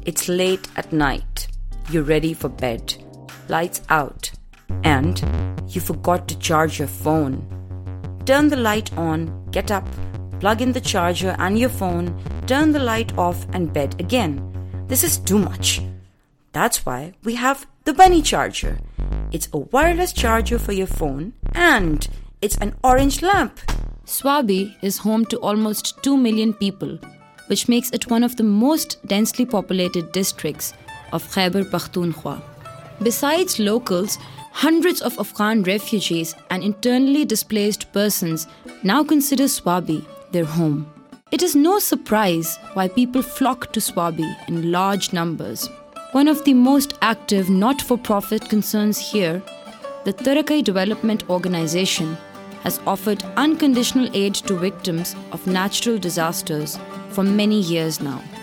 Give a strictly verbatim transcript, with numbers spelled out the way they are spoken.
It's late at night. You're ready for bed. Lights out. And you forgot to charge your phone. Turn the light on, get up, plug in the charger and your phone, turn the light off and bed again. This is too much. That's why we have the Bunny Charger. It's a wireless charger for your phone and it's an orange lamp. Swabi is home to almost two million people, which makes it one of the most densely populated districts of Khyber Pakhtunkhwa. Besides locals, hundreds of Afghan refugees and internally displaced persons now consider Swabi their home. It is no surprise why people flock to Swabi in large numbers. One of the most active not-for-profit concerns here, the Tarakai Development Organization, has offered unconditional aid to victims of natural disasters for many years now.